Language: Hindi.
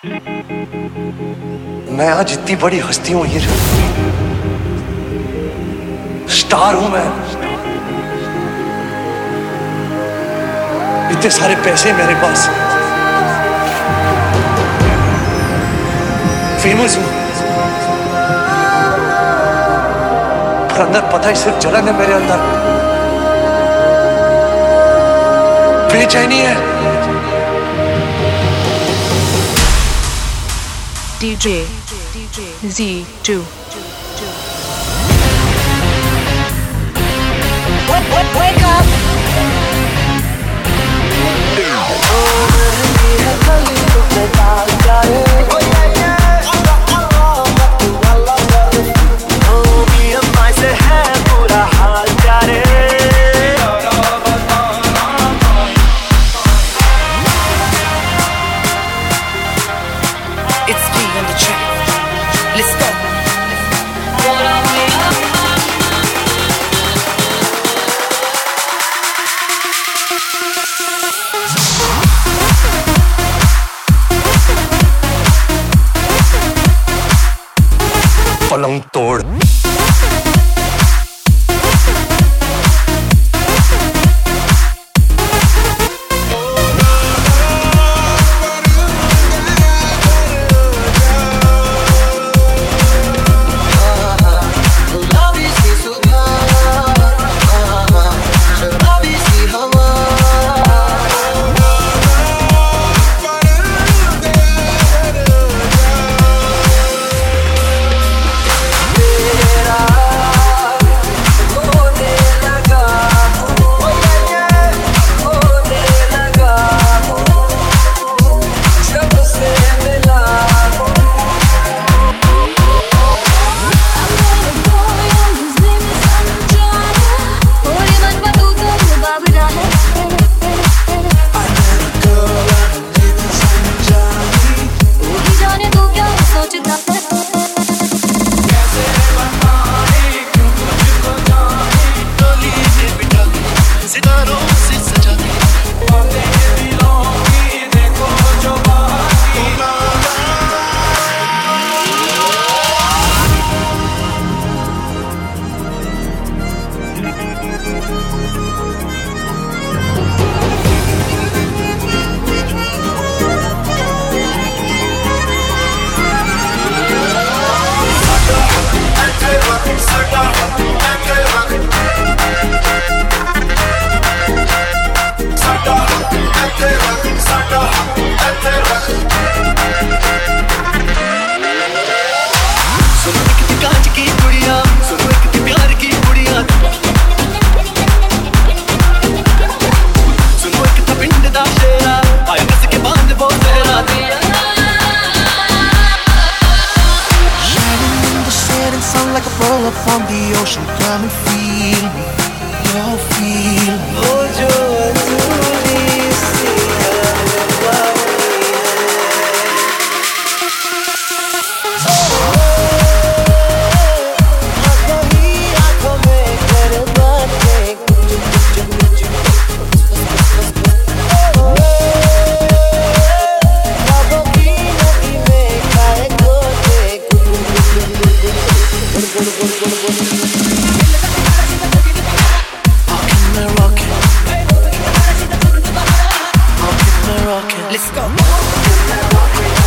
मैं आज इतनी बड़ी हस्ती हूं हीर, स्टार हूं मैं, इतने सारे पैसे मेरे पास, फेमस हूं, पर अंदर पता है सिर्फ जलन है मेरे अंदर, बेचैनी है। DJ Z2 Wake up पलंग तोड़ on the ocean, come and feel me, you'll feel me. Oh, Joe, let's go.